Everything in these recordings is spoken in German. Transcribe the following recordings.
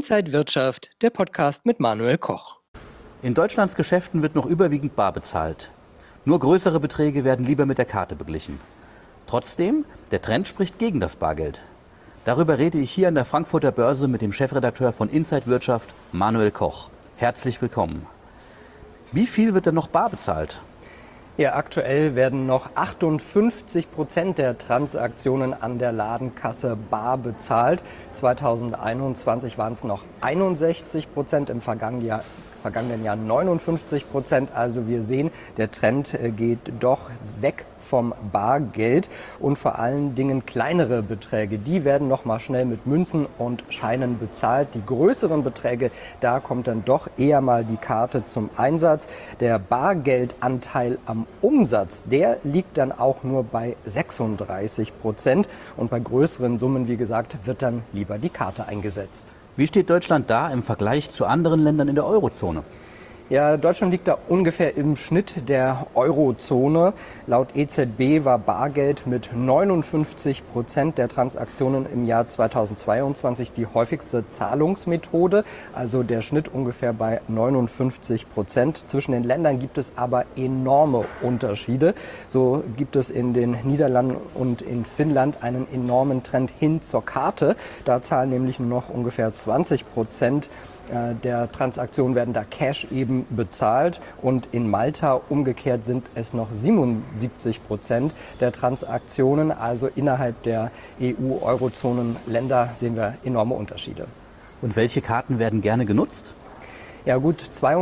Inside Wirtschaft, der Podcast mit Manuel Koch. In Deutschlands Geschäften wird noch überwiegend bar bezahlt. Nur größere Beträge werden lieber mit der Karte beglichen. Trotzdem, der Trend spricht gegen das Bargeld. Darüber rede ich hier an der Frankfurter Börse mit dem Chefredakteur von Inside Wirtschaft, Manuel Koch. Herzlich willkommen. Wie viel wird denn noch bar bezahlt? Ja, aktuell werden noch 58% der Transaktionen an der Ladenkasse bar bezahlt. 2021 waren es noch 61%, im vergangenen Jahr 59%. Also wir sehen, der Trend geht doch weg vom Bargeld und vor allen Dingen kleinere Beträge, die werden noch mal schnell mit Münzen und Scheinen bezahlt. Die größeren Beträge, da kommt dann doch eher mal die Karte zum Einsatz. Der Bargeldanteil am Umsatz, der liegt dann auch nur bei 36% und bei größeren Summen, wie gesagt, wird dann lieber die Karte eingesetzt. Wie steht Deutschland da im Vergleich zu anderen Ländern in der Eurozone? Ja, Deutschland liegt da ungefähr im Schnitt der Eurozone. Laut EZB war Bargeld mit 59% der Transaktionen im Jahr 2022 die häufigste Zahlungsmethode, also der Schnitt ungefähr bei 59%. Zwischen den Ländern gibt es aber enorme Unterschiede. So gibt es in den Niederlanden und in Finnland einen enormen Trend hin zur Karte. Da zahlen nämlich nur noch ungefähr 20% der Transaktionen werden da Cash eben bezahlt und in Malta umgekehrt sind es noch 77% der Transaktionen. Also innerhalb der EU-Eurozonen-Länder sehen wir enorme Unterschiede. Und welche Karten werden gerne genutzt? Ja gut,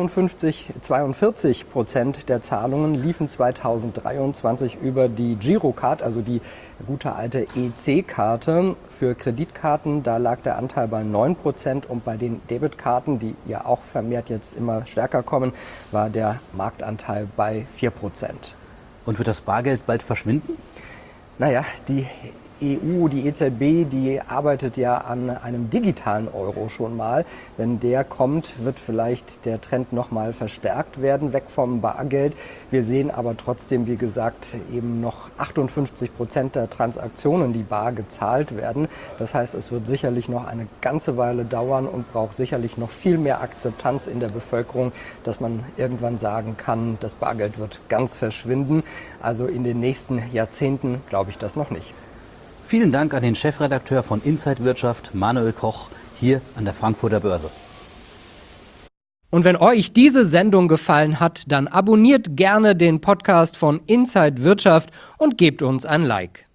42% der Zahlungen liefen 2023 über die Girocard, also die gute alte EC-Karte. Für Kreditkarten, da lag der Anteil bei 9% und bei den Debitkarten, die ja auch vermehrt jetzt immer stärker kommen, war der Marktanteil bei 4%. Und wird das Bargeld bald verschwinden? Naja, die EU, die EZB, die arbeitet ja an einem digitalen Euro schon mal. Wenn der kommt, wird vielleicht der Trend nochmal verstärkt werden, weg vom Bargeld. Wir sehen aber trotzdem, wie gesagt, eben noch 58% der Transaktionen, die bar gezahlt werden. Das heißt, es wird sicherlich noch eine ganze Weile dauern und braucht sicherlich noch viel mehr Akzeptanz in der Bevölkerung, dass man irgendwann sagen kann, das Bargeld wird ganz verschwinden. Also in den nächsten Jahrzehnten glaube ich das noch nicht. Vielen Dank an den Chefredakteur von Inside Wirtschaft, Manuel Koch, hier an der Frankfurter Börse. Und wenn euch diese Sendung gefallen hat, dann abonniert gerne den Podcast von Inside Wirtschaft und gebt uns ein Like.